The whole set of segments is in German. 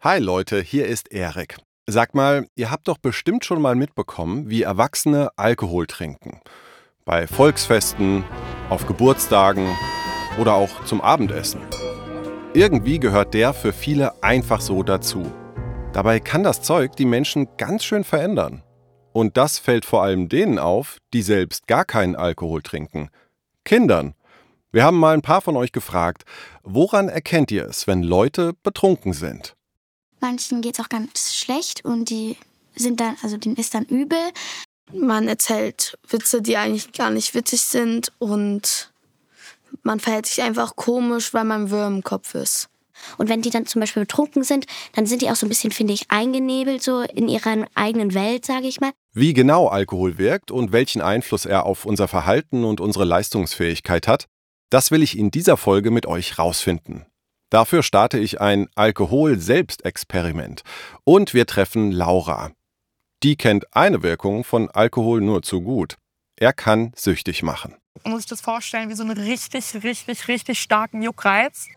Hi Leute, hier ist Erik. Sag mal, ihr habt doch bestimmt schon mal mitbekommen, wie Erwachsene Alkohol trinken. Bei Volksfesten, auf Geburtstagen oder auch zum Abendessen. Irgendwie gehört der für viele einfach so dazu. Dabei kann das Zeug die Menschen ganz schön verändern. Und das fällt vor allem denen auf, die selbst gar keinen Alkohol trinken. Kindern. Wir haben mal ein paar von euch gefragt, woran erkennt ihr es, wenn Leute betrunken sind? Manchen geht es auch ganz schlecht und denen ist dann übel. Man erzählt Witze, die eigentlich gar nicht witzig sind und man verhält sich einfach komisch, weil man wirr im Kopf ist. Und wenn die dann zum Beispiel betrunken sind, dann sind die auch so ein bisschen, finde ich, eingenebelt so in ihrer eigenen Welt, sage ich mal. Wie genau Alkohol wirkt und welchen Einfluss er auf unser Verhalten und unsere Leistungsfähigkeit hat, das will ich in dieser Folge mit euch rausfinden. Dafür starte ich ein Alkohol-Selbstexperiment und wir treffen Laura. Die kennt eine Wirkung von Alkohol nur zu gut. Er kann süchtig machen. Man muss sich das vorstellen wie so einen richtig starken Juckreiz.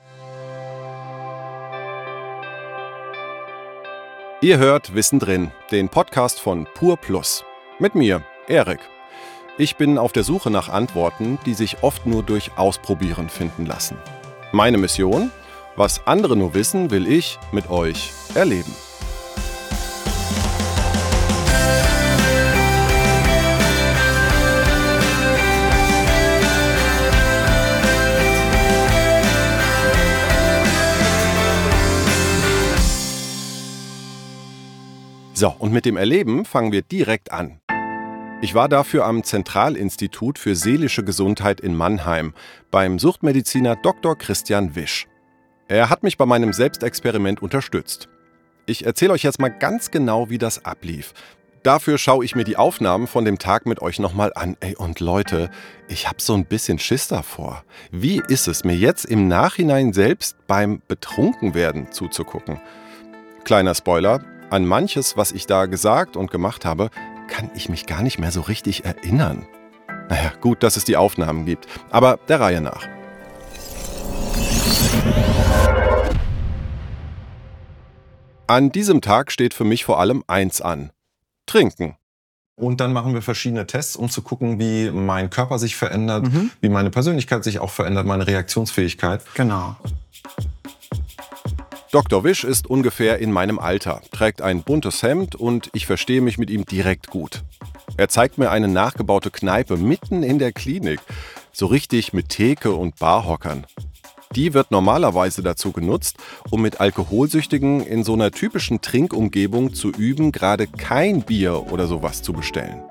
Ihr hört Wissen drin, den Podcast von Pur Plus. Mit mir, Erik. Ich bin auf der Suche nach Antworten, die sich oft nur durch Ausprobieren finden lassen. Meine Mission? Was andere nur wissen, will ich mit euch erleben. So, und mit dem Erleben fangen wir direkt an. Ich war dafür am Zentralinstitut für seelische Gesundheit in Mannheim beim Suchtmediziner Dr. Christian Wisch. Er hat mich bei meinem Selbstexperiment unterstützt. Ich erzähle euch jetzt mal ganz genau, wie das ablief. Dafür schaue ich mir die Aufnahmen von dem Tag mit euch nochmal an. Und Leute, ich habe so ein bisschen Schiss davor. Wie ist es, mir jetzt im Nachhinein selbst beim Betrunkenwerden zuzugucken? Kleiner Spoiler, an manches, was ich da gesagt und gemacht habe, kann ich mich gar nicht mehr so richtig erinnern. Naja, gut, dass es die Aufnahmen gibt, aber der Reihe nach. An diesem Tag steht für mich vor allem eins an: Trinken. Und dann machen wir verschiedene Tests, um zu gucken, wie mein Körper sich verändert, wie meine Persönlichkeit sich auch verändert, meine Reaktionsfähigkeit. Genau. Dr. Wisch ist ungefähr in meinem Alter, trägt ein buntes Hemd und ich verstehe mich mit ihm direkt gut. Er zeigt mir eine nachgebaute Kneipe mitten in der Klinik, so richtig mit Theke und Barhockern. Die wird normalerweise dazu genutzt, um mit Alkoholsüchtigen in so einer typischen Trinkumgebung zu üben, gerade kein Bier oder sowas zu bestellen.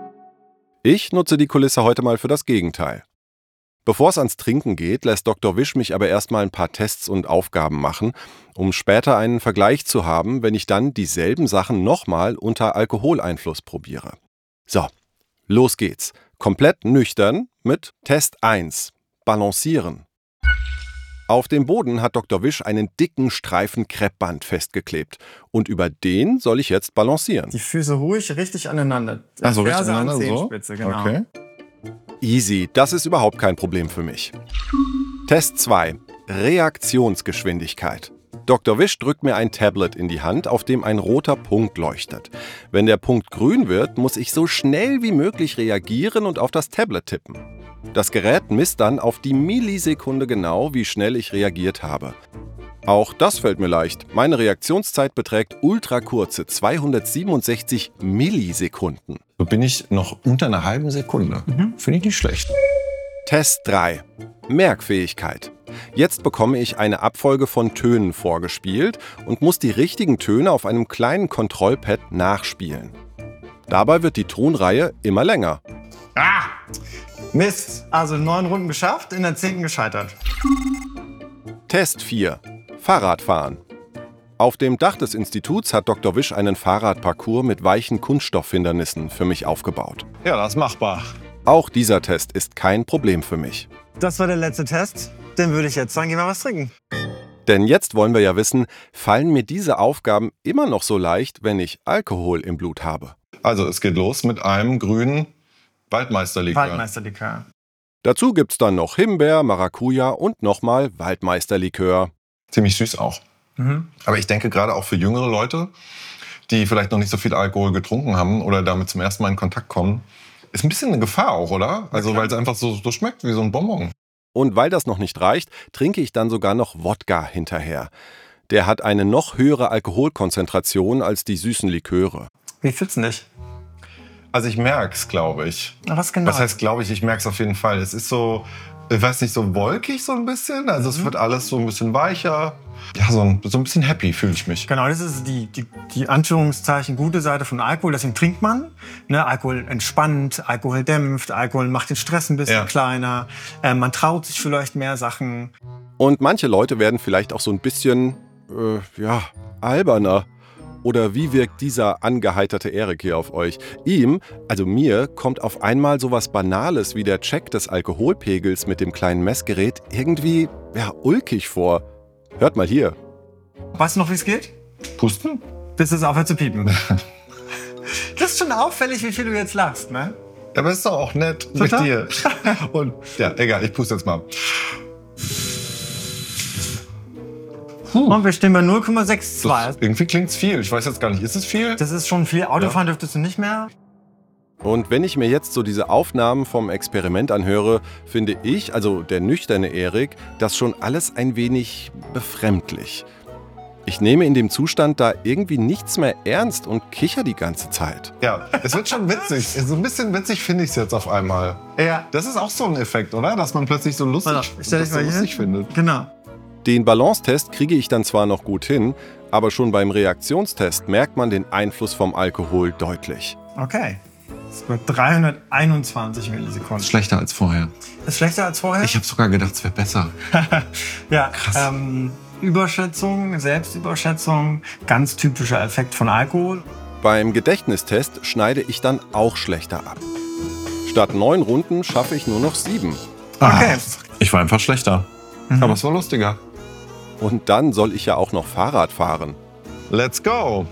Ich nutze die Kulisse heute mal für das Gegenteil. Bevor es ans Trinken geht, lässt Dr. Wisch mich aber erstmal ein paar Tests und Aufgaben machen, um später einen Vergleich zu haben, wenn ich dann dieselben Sachen nochmal unter Alkoholeinfluss probiere. So, los geht's. Komplett nüchtern mit Test 1. Balancieren. Auf dem Boden hat Dr. Wisch einen dicken Streifen Kreppband festgeklebt. Und über den soll ich jetzt balancieren. Die Füße ruhig richtig aneinander. Also richtig Ferse an aneinander, so? Zehenspitze, genau. Okay. Easy, das ist überhaupt kein Problem für mich. Test 2. Reaktionsgeschwindigkeit. Dr. Wisch drückt mir ein Tablet in die Hand, auf dem ein roter Punkt leuchtet. Wenn der Punkt grün wird, muss ich so schnell wie möglich reagieren und auf das Tablet tippen. Das Gerät misst dann auf die Millisekunde genau, wie schnell ich reagiert habe. Auch das fällt mir leicht. Meine Reaktionszeit beträgt ultrakurze 267 Millisekunden. So bin ich noch unter einer halben Sekunde. Finde ich nicht schlecht. Test 3. Merkfähigkeit. Jetzt bekomme ich eine Abfolge von Tönen vorgespielt und muss die richtigen Töne auf einem kleinen Kontrollpad nachspielen. Dabei wird die Tonreihe immer länger. Mist, also 9 Runden geschafft, in der 10. gescheitert. Test 4. Fahrradfahren. Auf dem Dach des Instituts hat Dr. Wisch einen Fahrradparcours mit weichen Kunststoffhindernissen für mich aufgebaut. Ja, das ist machbar. Auch dieser Test ist kein Problem für mich. Das war der letzte Test. Dann würde ich jetzt sagen, gehen wir was trinken. Denn jetzt wollen wir ja wissen, fallen mir diese Aufgaben immer noch so leicht, wenn ich Alkohol im Blut habe? Also es geht los mit einem grünen Waldmeisterlikör. Waldmeisterlikör. Dazu gibt's dann noch Himbeer, Maracuja und nochmal Waldmeisterlikör. Ziemlich süß auch. Aber ich denke gerade auch für jüngere Leute, die vielleicht noch nicht so viel Alkohol getrunken haben oder damit zum ersten Mal in Kontakt kommen, ist ein bisschen eine Gefahr auch, oder? Also weil es einfach so schmeckt wie so ein Bonbon. Und weil das noch nicht reicht, trinke ich dann sogar noch Wodka hinterher. Der hat eine noch höhere Alkoholkonzentration als die süßen Liköre. Wie fühlst du dich? Also ich merk's, glaube ich. Was genau? Was heißt, glaube ich? Ich merk's auf jeden Fall. Es ist so, ich weiß nicht, so wolkig so ein bisschen. Also es wird alles so ein bisschen weicher. Ja, so ein bisschen happy fühle ich mich. Genau, das ist die Anführungszeichen gute Seite von Alkohol. Deswegen trinkt man. Ne? Alkohol entspannt, Alkohol dämpft, Alkohol macht den Stress ein bisschen kleiner. Man traut sich vielleicht mehr Sachen. Und manche Leute werden vielleicht auch so ein bisschen, alberner. Oder wie wirkt dieser angeheiterte Erik hier auf euch? Ihm, also mir, kommt auf einmal sowas Banales wie der Check des Alkoholpegels mit dem kleinen Messgerät irgendwie, ulkig vor. Hört mal hier. Weißt du noch, wie es geht? Pusten? Bis es aufhört zu piepen. Das ist schon auffällig, wie viel du jetzt lachst, ne? Ja, aber ist doch auch nett mit dir. Und ja, egal, ich puste jetzt mal. Und wir stehen bei 0,62. Irgendwie klingt's viel. Ich weiß jetzt gar nicht, ist es viel? Das ist schon viel. Autofahren dürftest du nicht mehr. Und wenn ich mir jetzt so diese Aufnahmen vom Experiment anhöre, finde ich, also der nüchterne Erik, das schon alles ein wenig befremdlich. Ich nehme in dem Zustand da irgendwie nichts mehr ernst und kicher die ganze Zeit. Ja, es wird schon witzig. So ein bisschen witzig finde ich es jetzt auf einmal. Ja. Das ist auch so ein Effekt, oder? Dass man plötzlich so lustig findet. Genau. Den Balancetest kriege ich dann zwar noch gut hin, aber schon beim Reaktionstest merkt man den Einfluss vom Alkohol deutlich. Okay. Das wird 321 Millisekunden. Schlechter als vorher. Ist schlechter als vorher? Ich habe sogar gedacht, es wäre besser. Ja, krass. Überschätzung, Selbstüberschätzung, ganz typischer Effekt von Alkohol. Beim Gedächtnistest schneide ich dann auch schlechter ab. Statt 9 Runden schaffe ich nur noch 7. Okay. Ich war einfach schlechter. Aber es war lustiger. Und dann soll ich ja auch noch Fahrrad fahren. Let's go!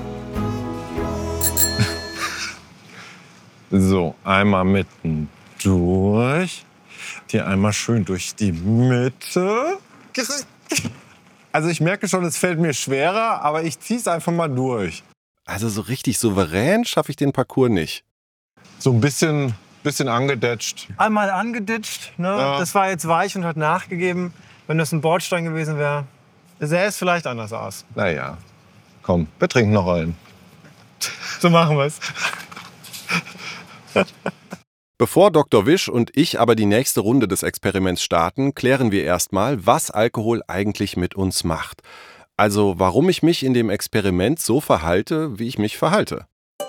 So, einmal mitten durch. Hier einmal schön durch die Mitte. Also ich merke schon, es fällt mir schwerer, aber ich ziehe es einfach mal durch. Also so richtig souverän schaffe ich den Parcours nicht. So ein bisschen angedetscht. Einmal angeditscht, ne? Ja. Das war jetzt weich und hat nachgegeben. Wenn das ein Bordstein gewesen wäre, sähe es vielleicht anders aus. Naja, komm, wir trinken noch einen. So machen wir es. Bevor Dr. Wisch und ich aber die nächste Runde des Experiments starten, klären wir erstmal, was Alkohol eigentlich mit uns macht. Also warum ich mich in dem Experiment so verhalte, wie ich mich verhalte.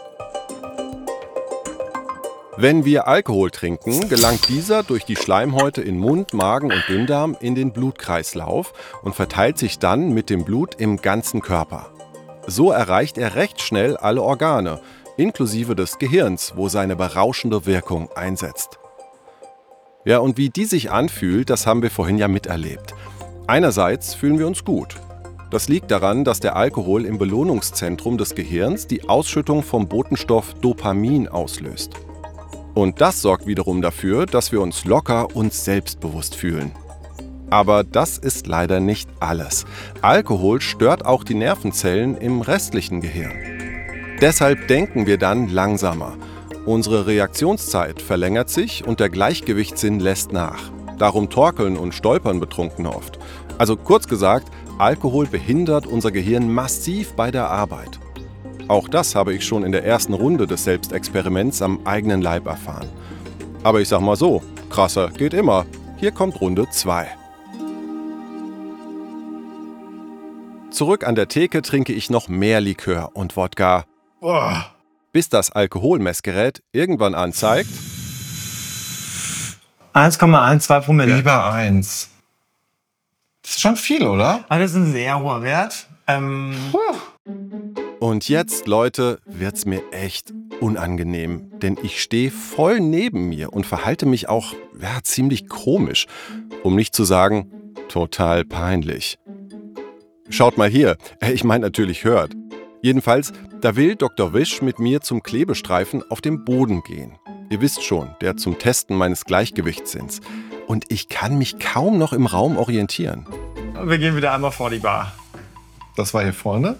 Wenn wir Alkohol trinken, gelangt dieser durch die Schleimhäute in Mund, Magen und Dünndarm in den Blutkreislauf und verteilt sich dann mit dem Blut im ganzen Körper. So erreicht er recht schnell alle Organe, inklusive des Gehirns, wo seine berauschende Wirkung einsetzt. Ja, und wie die sich anfühlt, das haben wir vorhin ja miterlebt. Einerseits fühlen wir uns gut. Das liegt daran, dass der Alkohol im Belohnungszentrum des Gehirns die Ausschüttung vom Botenstoff Dopamin auslöst. Und das sorgt wiederum dafür, dass wir uns locker und selbstbewusst fühlen. Aber das ist leider nicht alles. Alkohol stört auch die Nervenzellen im restlichen Gehirn. Deshalb denken wir dann langsamer. Unsere Reaktionszeit verlängert sich und der Gleichgewichtssinn lässt nach. Darum torkeln und stolpern Betrunkene oft. Also kurz gesagt, Alkohol behindert unser Gehirn massiv bei der Arbeit. Auch das habe ich schon in der ersten Runde des Selbstexperiments am eigenen Leib erfahren. Aber ich sag mal so, krasser geht immer. Hier kommt Runde 2. Zurück an der Theke trinke ich noch mehr Likör und Wodka. Bis das Alkoholmessgerät irgendwann anzeigt 1,12 Promille. Lieber 1. Das ist schon viel, oder? Das ist ein sehr hoher Wert. Und jetzt, Leute, wird's mir echt unangenehm. Denn ich stehe voll neben mir und verhalte mich auch ziemlich komisch. Um nicht zu sagen, total peinlich. Schaut mal hier. Ich meine natürlich hört. Jedenfalls, da will Dr. Wisch mit mir zum Klebestreifen auf dem Boden gehen. Ihr wisst schon, der zum Testen meines Gleichgewichtssinns. Und ich kann mich kaum noch im Raum orientieren. Wir gehen wieder einmal vor die Bar. Das war hier vorne.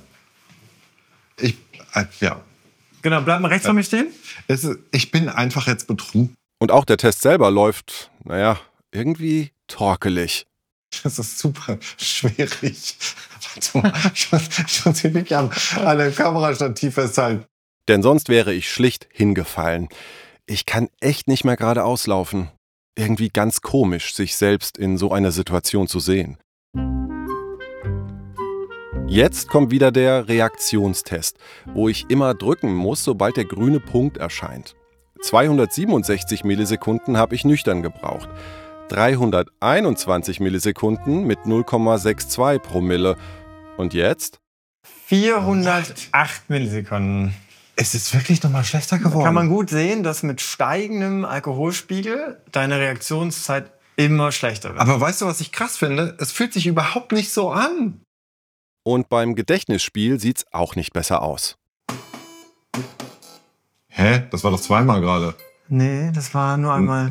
Ja. Genau, bleib mal rechts von mir stehen. Ich bin einfach jetzt betrunken. Und auch der Test selber läuft, irgendwie torkelig. Das ist super schwierig. Warte mal, ich muss hier wirklich an einem Kamerastativ festhalten. Denn sonst wäre ich schlicht hingefallen. Ich kann echt nicht mehr geradeaus laufen. Irgendwie ganz komisch, sich selbst in so einer Situation zu sehen. Jetzt kommt wieder der Reaktionstest, wo ich immer drücken muss, sobald der grüne Punkt erscheint. 267 Millisekunden habe ich nüchtern gebraucht. 321 Millisekunden mit 0,62 Promille. Und jetzt? 408 Millisekunden. Es ist wirklich nochmal schlechter geworden. Kann man gut sehen, dass mit steigendem Alkoholspiegel deine Reaktionszeit immer schlechter wird. Aber weißt du, was ich krass finde? Es fühlt sich überhaupt nicht so an. Und beim Gedächtnisspiel sieht's auch nicht besser aus. Hä? Das war doch zweimal gerade. Nee, das war nur einmal.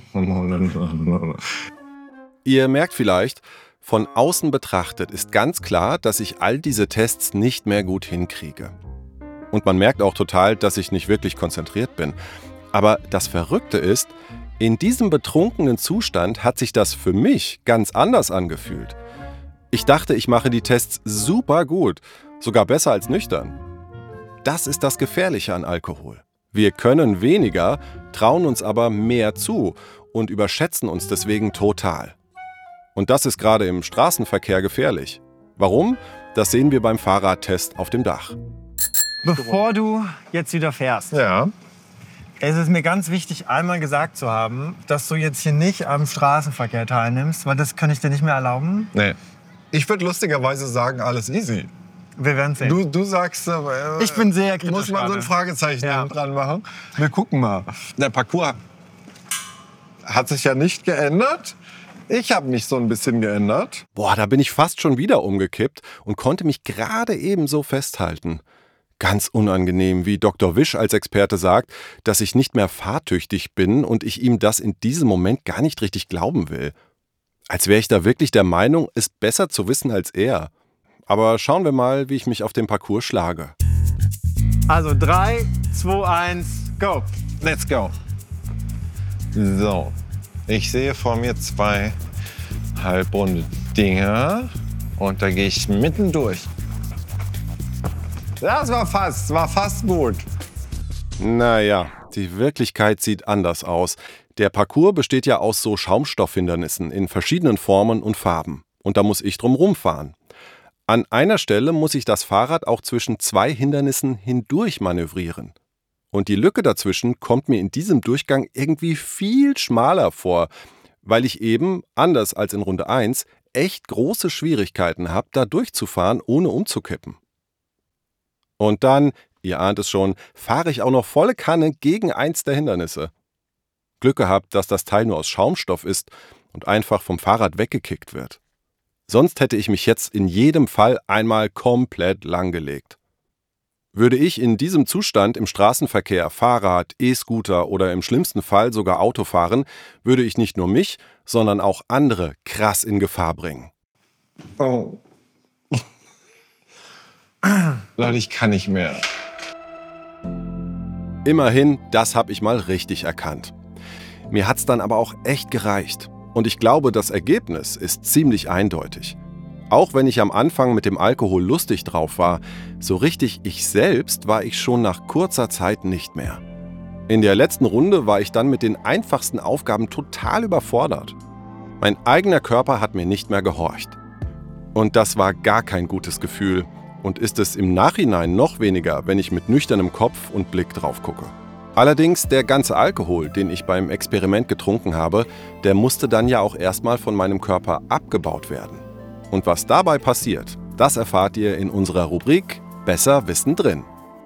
Ihr merkt vielleicht, von außen betrachtet ist ganz klar, dass ich all diese Tests nicht mehr gut hinkriege. Und man merkt auch total, dass ich nicht wirklich konzentriert bin. Aber das Verrückte ist, in diesem betrunkenen Zustand hat sich das für mich ganz anders angefühlt. Ich dachte, ich mache die Tests super gut, sogar besser als nüchtern. Das ist das Gefährliche an Alkohol. Wir können weniger, trauen uns aber mehr zu und überschätzen uns deswegen total. Und das ist gerade im Straßenverkehr gefährlich. Warum? Das sehen wir beim Fahrradtest auf dem Dach. Bevor du jetzt wieder fährst, Ja. es ist mir ganz wichtig, einmal gesagt zu haben, dass du jetzt hier nicht am Straßenverkehr teilnimmst, weil das kann ich dir nicht mehr erlauben. Nee. Ich würde lustigerweise sagen, alles easy. Wir werden sehen. Du sagst, Ich bin sehr kritisch muss man so ein gerade. Fragezeichen Ja. dran machen. Wir gucken mal. Der Parcours hat sich ja nicht geändert. Ich habe mich so ein bisschen geändert. Boah, da bin ich fast schon wieder umgekippt und konnte mich gerade ebenso festhalten. Ganz unangenehm, wie Dr. Wisch als Experte sagt, dass ich nicht mehr fahrtüchtig bin und ich ihm das in diesem Moment gar nicht richtig glauben will. Als wäre ich da wirklich der Meinung, es besser zu wissen als er. Aber schauen wir mal, wie ich mich auf dem Parcours schlage. Also 3, 2, 1, go. Let's go. So, ich sehe vor mir 2 halbrunde Dinger und da gehe ich mitten durch. Das war fast gut. Naja, die Wirklichkeit sieht anders aus. Der Parcours besteht ja aus so Schaumstoffhindernissen in verschiedenen Formen und Farben. Und da muss ich drum rumfahren. An einer Stelle muss ich das Fahrrad auch zwischen 2 Hindernissen hindurch manövrieren. Und die Lücke dazwischen kommt mir in diesem Durchgang irgendwie viel schmaler vor, weil ich eben, anders als in Runde 1, echt große Schwierigkeiten habe, da durchzufahren, ohne umzukippen. Und dann, ihr ahnt es schon, fahre ich auch noch volle Kanne gegen eins der Hindernisse. Glück gehabt, dass das Teil nur aus Schaumstoff ist und einfach vom Fahrrad weggekickt wird. Sonst hätte ich mich jetzt in jedem Fall einmal komplett langgelegt. Würde ich in diesem Zustand im Straßenverkehr Fahrrad, E-Scooter oder im schlimmsten Fall sogar Auto fahren, würde ich nicht nur mich, sondern auch andere krass in Gefahr bringen. Oh. Leute, ich kann nicht mehr. Immerhin, das habe ich mal richtig erkannt. Mir hat's dann aber auch echt gereicht. Und ich glaube, das Ergebnis ist ziemlich eindeutig. Auch wenn ich am Anfang mit dem Alkohol lustig drauf war, so richtig ich selbst war ich schon nach kurzer Zeit nicht mehr. In der letzten Runde war ich dann mit den einfachsten Aufgaben total überfordert. Mein eigener Körper hat mir nicht mehr gehorcht. Und das war gar kein gutes Gefühl und ist es im Nachhinein noch weniger, wenn ich mit nüchternem Kopf und Blick drauf gucke. Allerdings, der ganze Alkohol, den ich beim Experiment getrunken habe, der musste dann ja auch erstmal von meinem Körper abgebaut werden. Und was dabei passiert, das erfahrt ihr in unserer Rubrik Besser Wissen drin.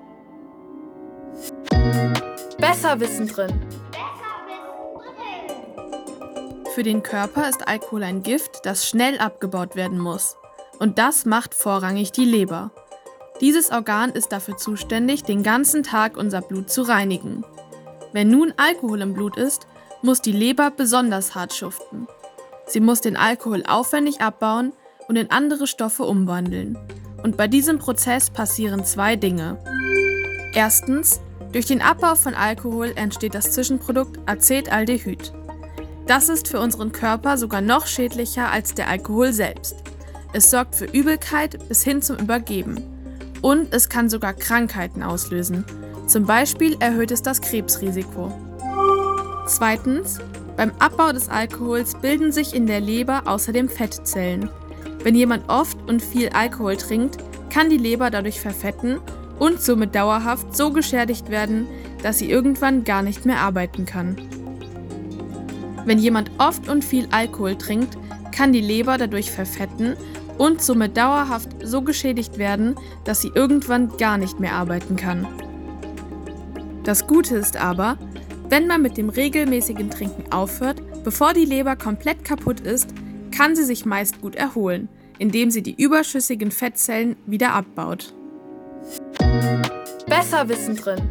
Besser Wissen drin. Für den Körper ist Alkohol ein Gift, das schnell abgebaut werden muss. Und das macht vorrangig die Leber. Dieses Organ ist dafür zuständig, den ganzen Tag unser Blut zu reinigen. Wenn nun Alkohol im Blut ist, muss die Leber besonders hart schuften. Sie muss den Alkohol aufwendig abbauen und in andere Stoffe umwandeln. Und bei diesem Prozess passieren 2 Dinge. Erstens, durch den Abbau von Alkohol entsteht das Zwischenprodukt Acetaldehyd. Das ist für unseren Körper sogar noch schädlicher als der Alkohol selbst. Es sorgt für Übelkeit bis hin zum Übergeben. Und es kann sogar Krankheiten auslösen. Zum Beispiel erhöht es das Krebsrisiko. Zweitens, beim Abbau des Alkohols bilden sich in der Leber außerdem Fettzellen. Wenn jemand oft und viel Alkohol trinkt, kann die Leber dadurch verfetten und somit dauerhaft so geschädigt werden, dass sie irgendwann gar nicht mehr arbeiten kann. Wenn jemand oft und viel Alkohol trinkt, kann die Leber dadurch verfetten und somit dauerhaft so geschädigt werden, dass sie irgendwann gar nicht mehr arbeiten kann. Das Gute ist aber, wenn man mit dem regelmäßigen Trinken aufhört, bevor die Leber komplett kaputt ist, kann sie sich meist gut erholen, indem sie die überschüssigen Fettzellen wieder abbaut. Besser Wissen drin.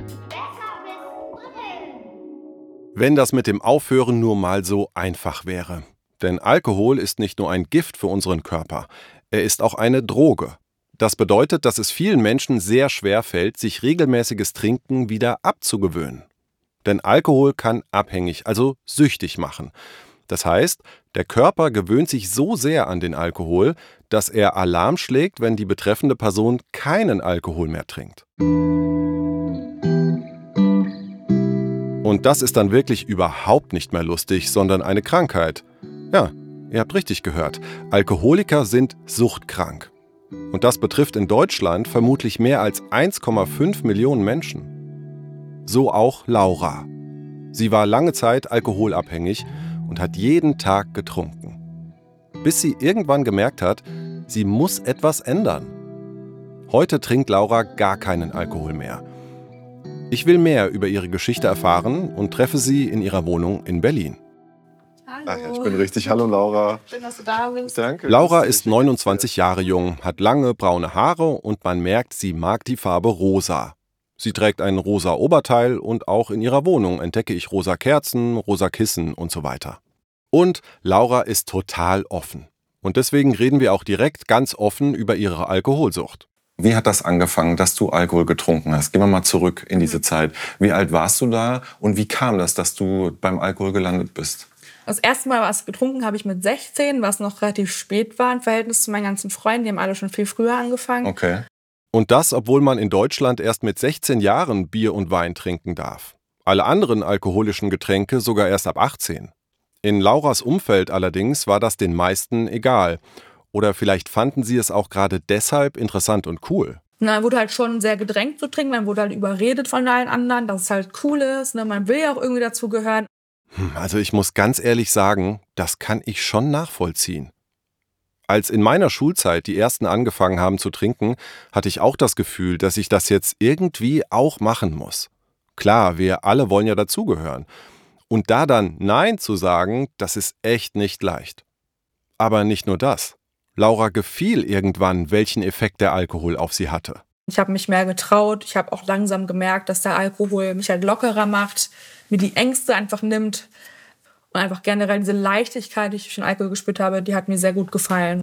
Wenn das mit dem Aufhören nur mal so einfach wäre. Denn Alkohol ist nicht nur ein Gift für unseren Körper, er ist auch eine Droge. Das bedeutet, dass es vielen Menschen sehr schwer fällt, sich regelmäßiges Trinken wieder abzugewöhnen. Denn Alkohol kann abhängig, also süchtig machen. Das heißt, der Körper gewöhnt sich so sehr an den Alkohol, dass er Alarm schlägt, wenn die betreffende Person keinen Alkohol mehr trinkt. Und das ist dann wirklich überhaupt nicht mehr lustig, sondern eine Krankheit. Ja, ihr habt richtig gehört. Alkoholiker sind suchtkrank. Und das betrifft in Deutschland vermutlich mehr als 1,5 Millionen Menschen. So auch Laura. Sie war lange Zeit alkoholabhängig und hat jeden Tag getrunken. Bis sie irgendwann gemerkt hat, sie muss etwas ändern. Heute trinkt Laura gar keinen Alkohol mehr. Ich will mehr über ihre Geschichte erfahren und treffe sie in ihrer Wohnung in Berlin. Hallo. Ach ja, ich bin richtig. Hallo Laura. Schön, dass du da bist. Danke. Laura ist 29 Jahre jung, hat lange braune Haare und man merkt, sie mag die Farbe rosa. Sie trägt ein rosa Oberteil und auch in ihrer Wohnung entdecke ich rosa Kerzen, rosa Kissen und so weiter. Und Laura ist total offen. Und deswegen reden wir auch direkt ganz offen über ihre Alkoholsucht. Wie hat das angefangen, dass du Alkohol getrunken hast? Gehen wir mal zurück in diese Zeit. Wie alt warst du da und wie kam das, dass du beim Alkohol gelandet bist? Das erste Mal was getrunken habe ich mit 16, was noch relativ spät war im Verhältnis zu meinen ganzen Freunden. Die haben alle schon viel früher angefangen. Okay. Und das, obwohl man in Deutschland erst mit 16 Jahren Bier und Wein trinken darf. Alle anderen alkoholischen Getränke sogar erst ab 18. In Lauras Umfeld allerdings war das den meisten egal. Oder vielleicht fanden sie es auch gerade deshalb interessant und cool. Man wurde halt schon sehr gedrängt zu trinken, man wurde halt überredet von allen anderen, dass es halt cool ist. Man will ja auch irgendwie dazugehören. Also ich muss ganz ehrlich sagen, das kann ich schon nachvollziehen. Als in meiner Schulzeit die Ersten angefangen haben zu trinken, hatte ich auch das Gefühl, dass ich das jetzt irgendwie auch machen muss. Klar, wir alle wollen ja dazugehören. Und da dann Nein zu sagen, das ist echt nicht leicht. Aber nicht nur das. Laura gefiel irgendwann, welchen Effekt der Alkohol auf sie hatte. Ich habe mich mehr getraut. Ich habe auch langsam gemerkt, dass der Alkohol mich halt lockerer macht, mir die Ängste einfach nimmt. Und einfach generell diese Leichtigkeit, die ich durch den Alkohol gespürt habe, die hat mir sehr gut gefallen.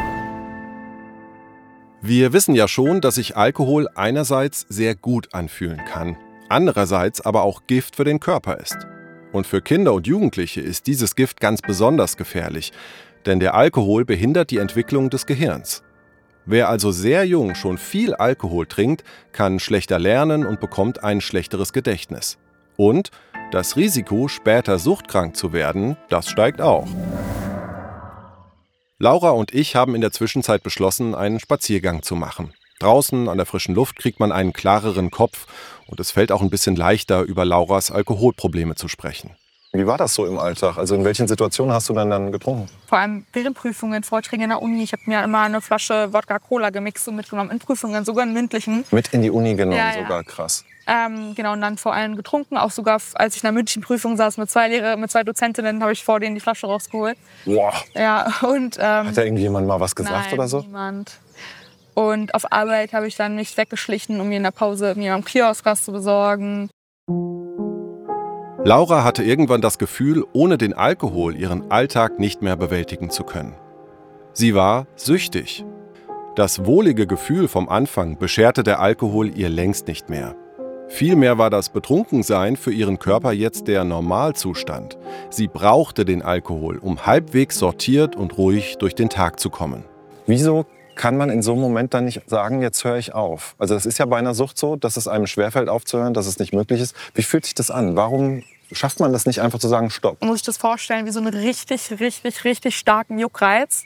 Wir wissen ja schon, dass sich Alkohol einerseits sehr gut anfühlen kann, andererseits aber auch Gift für den Körper ist. Und für Kinder und Jugendliche ist dieses Gift ganz besonders gefährlich, denn der Alkohol behindert die Entwicklung des Gehirns. Wer also sehr jung schon viel Alkohol trinkt, kann schlechter lernen und bekommt ein schlechteres Gedächtnis. Und das Risiko, später suchtkrank zu werden, das steigt auch. Laura und ich haben in der Zwischenzeit beschlossen, einen Spaziergang zu machen. Draußen an der frischen Luft kriegt man einen klareren Kopf und es fällt auch ein bisschen leichter, über Lauras Alkoholprobleme zu sprechen. Wie war das so im Alltag? Also in welchen Situationen hast du dann getrunken? Vor allem während Prüfungen, Vorträgen in der Uni. Ich habe mir immer eine Flasche Wodka-Cola gemixt und mitgenommen in Prüfungen, sogar in mündlichen. Mit in die Uni genommen, Ja. sogar krass. Genau, und dann vor allem getrunken. Auch sogar, als ich in einer mündlichen Prüfung saß mit zwei Dozentinnen, habe ich vor denen die Flasche rausgeholt. Boah. Ja, und, Hat da irgendjemand mal was gesagt nein, oder so? Niemand. Und auf Arbeit habe ich dann mich weggeschlichen, um mir in der Pause mir am Kiosk was zu besorgen. Laura hatte irgendwann das Gefühl, ohne den Alkohol ihren Alltag nicht mehr bewältigen zu können. Sie war süchtig. Das wohlige Gefühl vom Anfang bescherte der Alkohol ihr längst nicht mehr. Vielmehr war das Betrunkensein für ihren Körper jetzt der Normalzustand. Sie brauchte den Alkohol, um halbwegs sortiert und ruhig durch den Tag zu kommen. Wieso kann man in so einem Moment dann nicht sagen, jetzt höre ich auf? Also das ist ja bei einer Sucht so, dass es einem schwerfällt aufzuhören, dass es nicht möglich ist. Wie fühlt sich das an? Warum schafft man das nicht einfach zu sagen, stopp? Man muss sich das vorstellen wie so einen richtig starken Juckreiz.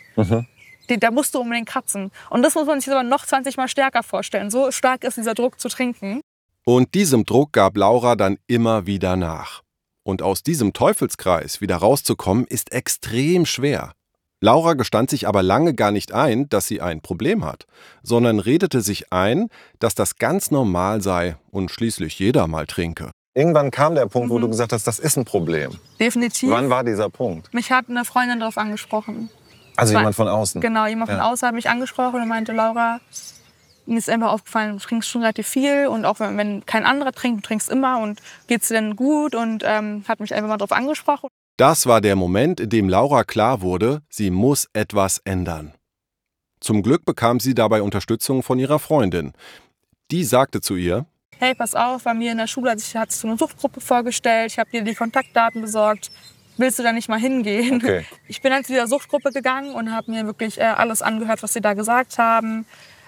Da musst du unbedingt kratzen. Und das muss man sich aber noch 20 Mal stärker vorstellen. So stark ist dieser Druck zu trinken. Und diesem Druck gab Laura dann immer wieder nach. Und aus diesem Teufelskreis wieder rauszukommen, ist extrem schwer. Laura gestand sich aber lange gar nicht ein, dass sie ein Problem hat, sondern redete sich ein, dass das ganz normal sei und schließlich jeder mal trinke. Irgendwann kam der Punkt, wo du gesagt hast, das ist ein Problem. Definitiv. Wann war dieser Punkt? Mich hat eine Freundin darauf angesprochen. Also jemand von außen? Genau, jemand von außen hat mich angesprochen und meinte, Laura, mir ist einfach aufgefallen, du trinkst schon relativ viel und auch wenn kein anderer trinkt, du trinkst immer und geht's dir denn gut und hat mich einfach mal darauf angesprochen. Das war der Moment, in dem Laura klar wurde, sie muss etwas ändern. Zum Glück bekam sie dabei Unterstützung von ihrer Freundin. Die sagte zu ihr: Hey, pass auf, bei mir in der Schule hat sich so eine Suchtgruppe vorgestellt, ich habe dir die Kontaktdaten besorgt, willst du da nicht mal hingehen? Okay. Ich bin dann zu dieser Suchtgruppe gegangen und habe mir wirklich alles angehört, was sie da gesagt haben.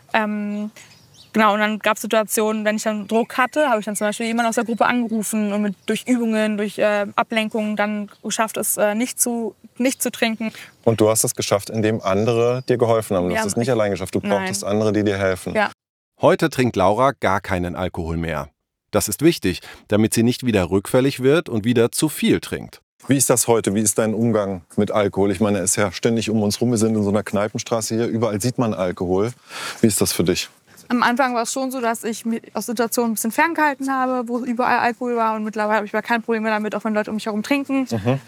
Genau, und dann gab es Situationen, wenn ich dann Druck hatte, habe ich dann zum Beispiel jemanden aus der Gruppe angerufen und durch Übungen, durch Ablenkungen dann geschafft, es nicht zu trinken. Und du hast es geschafft, indem andere dir geholfen haben. Du hast es nicht allein geschafft, du brauchtest andere, die dir helfen. Ja. Heute trinkt Laura gar keinen Alkohol mehr. Das ist wichtig, damit sie nicht wieder rückfällig wird und wieder zu viel trinkt. Wie ist das heute? Wie ist dein Umgang mit Alkohol? Ich meine, es ist ja ständig um uns rum. Wir sind in so einer Kneipenstraße hier. Überall sieht man Alkohol. Wie ist das für dich? Am Anfang war es schon so, dass ich mich aus Situationen ein bisschen ferngehalten habe, wo überall Alkohol war. Und mittlerweile habe ich aber kein Problem mehr damit, auch wenn Leute um mich herum trinken.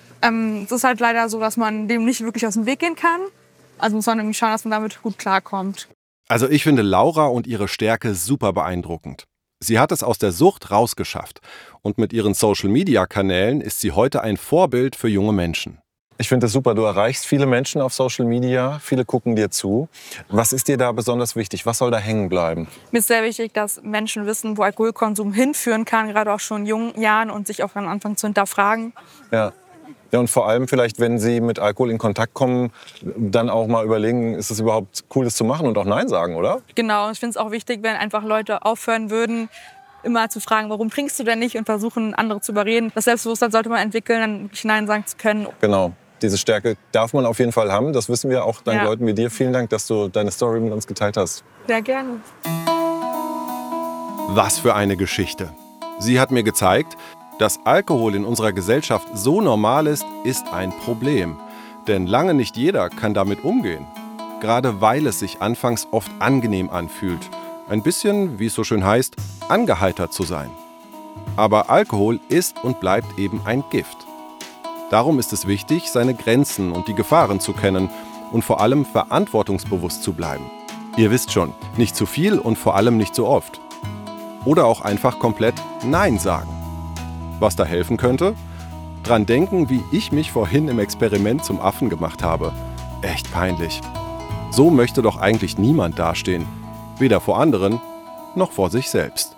Es ist halt leider so, dass man dem nicht wirklich aus dem Weg gehen kann. Also muss man irgendwie schauen, dass man damit gut klarkommt. Also ich finde Laura und ihre Stärke super beeindruckend. Sie hat es aus der Sucht rausgeschafft. Und mit ihren Social-Media-Kanälen ist sie heute ein Vorbild für junge Menschen. Ich finde das super. Du erreichst viele Menschen auf Social Media. Viele gucken dir zu. Was ist dir da besonders wichtig? Was soll da hängen bleiben? Mir ist sehr wichtig, dass Menschen wissen, wo Alkoholkonsum hinführen kann, gerade auch schon in jungen Jahren und sich auch dann anfangen zu hinterfragen. Ja, und vor allem vielleicht, wenn sie mit Alkohol in Kontakt kommen, dann auch mal überlegen, ist es überhaupt cool, das zu machen und auch Nein sagen, oder? Genau, ich finde es auch wichtig, wenn einfach Leute aufhören würden, immer zu fragen, warum trinkst du denn nicht und versuchen, andere zu überreden. Das Selbstbewusstsein sollte man entwickeln, dann wirklich Nein sagen zu können. Genau. Diese Stärke darf man auf jeden Fall haben. Das wissen wir auch dank Leuten wie dir. Vielen Dank, dass du deine Story mit uns geteilt hast. Sehr gerne. Was für eine Geschichte. Sie hat mir gezeigt, dass Alkohol in unserer Gesellschaft so normal ist ein Problem. Denn lange nicht jeder kann damit umgehen. Gerade weil es sich anfangs oft angenehm anfühlt. Ein bisschen, wie es so schön heißt, angeheitert zu sein. Aber Alkohol ist und bleibt eben ein Gift. Darum ist es wichtig, seine Grenzen und die Gefahren zu kennen und vor allem verantwortungsbewusst zu bleiben. Ihr wisst schon, nicht zu viel und vor allem nicht so oft. Oder auch einfach komplett Nein sagen. Was da helfen könnte? Dran denken, wie ich mich vorhin im Experiment zum Affen gemacht habe. Echt peinlich. So möchte doch eigentlich niemand dastehen. Weder vor anderen, noch vor sich selbst.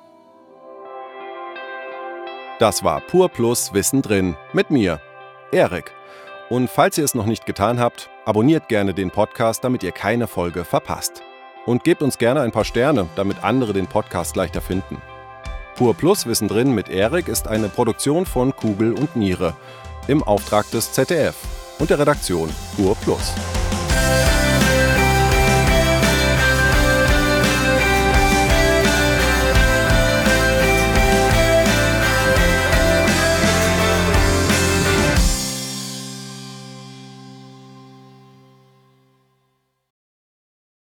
Das war Pur Plus Wissen drin mit mir, Erik. Und falls ihr es noch nicht getan habt, abonniert gerne den Podcast, damit ihr keine Folge verpasst. Und gebt uns gerne ein paar Sterne, damit andere den Podcast leichter finden. Pur Plus Wissen drin mit Erik ist eine Produktion von Kugel und Niere im Auftrag des ZDF und der Redaktion Pur Plus.